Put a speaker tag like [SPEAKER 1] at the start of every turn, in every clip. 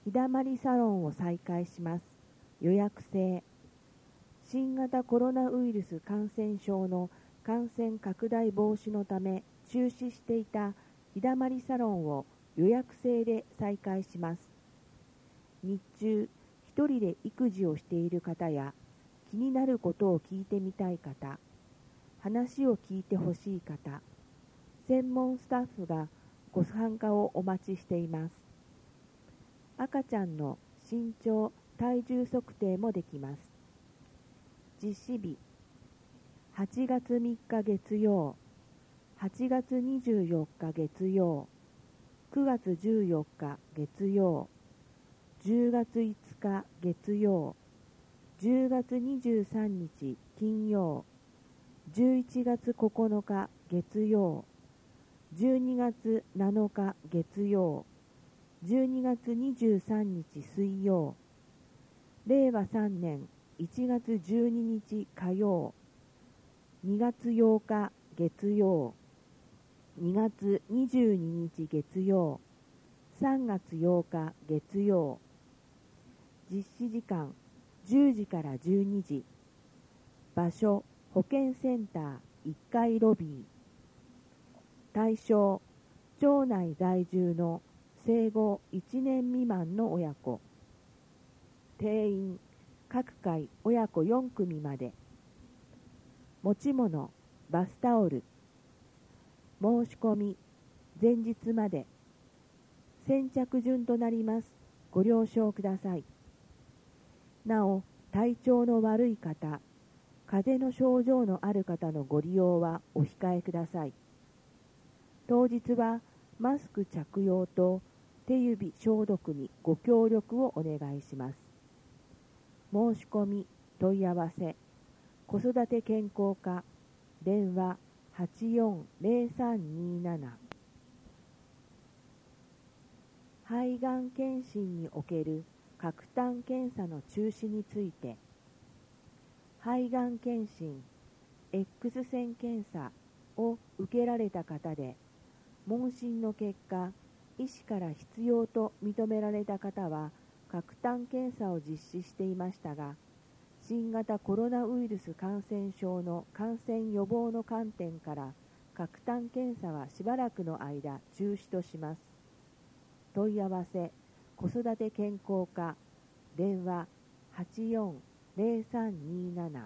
[SPEAKER 1] 日だまりサロンを再開します。予約制。新型コロナウイルス感染症の感染拡大防止のため中止していた日だまりサロンを予約制で再開します。日中、一人で育児をしている方や、気になることを聞いてみたい方、話を聞いてほしい方、専門スタッフがご参加をお待ちしています。赤ちゃんの身長、体重測定もできます。実施日、8月3日月曜、8月24日月曜、9月14日月曜、10月5日月曜、10月23日金曜、11月9日月曜、12月7日月曜、12月23日水曜、令和3年1月12日火曜、2月8日月曜、2月22日月曜、3月8日月曜。実施時間10時から12時。場所保健センター1階ロビー。対象町内在住の生後1年未満の親子。定員各回親子4組まで。持ち物バスタオル。申し込み前日まで。先着順となります。ご了承ください。なお、体調の悪い方、風邪の症状のある方のご利用はお控えください。当日はマスク着用と手指消毒にご協力をお願いします。申し込み問い合わせ子育て健康課電話840327。肺がん検診における喀痰検査の中止について。肺がん検診 X 線検査を受けられた方で、問診の結果、医師から必要と認められた方は喀痰検査を実施していましたが、新型コロナウイルス感染症の感染予防の観点から喀痰検査はしばらくの間中止とします。問い合わせ子育て健康課電話840327。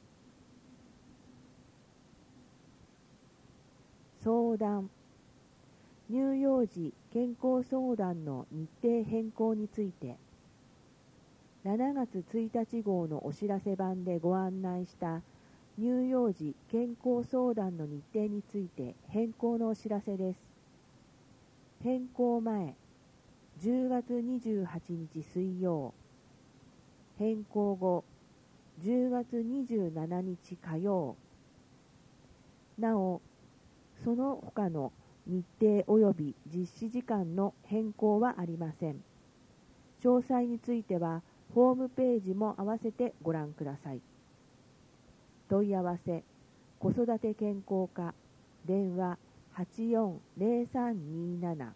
[SPEAKER 1] 相談乳幼児健康相談の日程変更について。7月1日号のお知らせ版でご案内した乳幼児健康相談の日程について変更のお知らせです。変更前10月28日水曜、変更後10月27日火曜。なお、その他の日程及び実施時間の変更はありません。詳細についてはホームページも合わせてご覧ください。問い合わせ子育て健康課電話840327。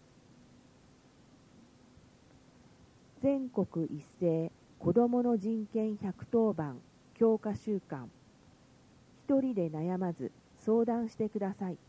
[SPEAKER 1] 全国一斉子どもの人権110番強化週間。一人で悩まず相談してください。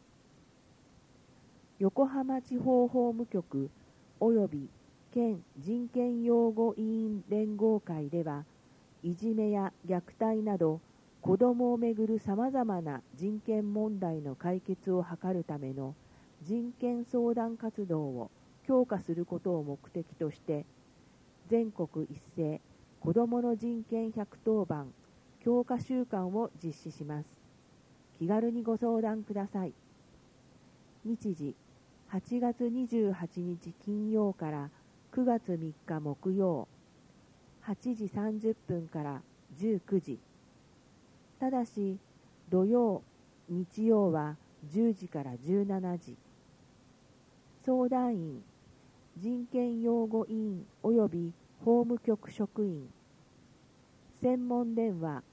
[SPEAKER 1] 横浜地方法務局および県人権擁護委員連合会では、いじめや虐待など子どもをめぐるさまざまな人権問題の解決を図るための人権相談活動を強化することを目的として、全国一斉子どもの人権110番強化週間を実施します。気軽にご相談ください。日時8月28日金曜から9月3日木曜、8時30分から19時。ただし、土曜、日曜は10時から17時。相談員、人権擁護委員及び法務局職員。専門電話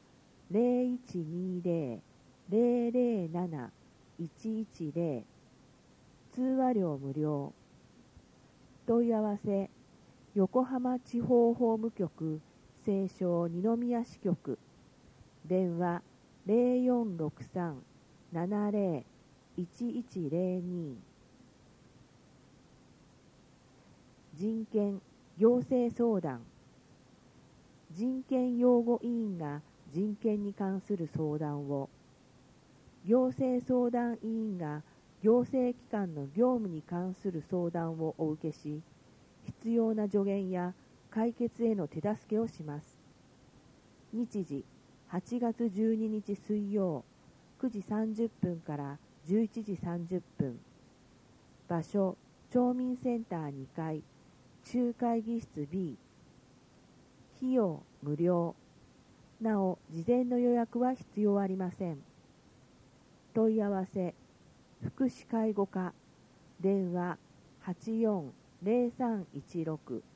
[SPEAKER 1] 0120-007-110。通話料無料。問い合わせ横浜地方法務局西湘二宮支局電話0463-70-1102人権行政相談人権擁護委員が人権に関する相談を行政相談委員が行政機関の業務に関する相談をお受けし必要な助言や解決への手助けをします。日時8月12日水曜9時30分から11時30分場所町民センター2階中会議室 B 費用無料なお事前の予約は必要ありません。問い合わせ福祉介護課電話840316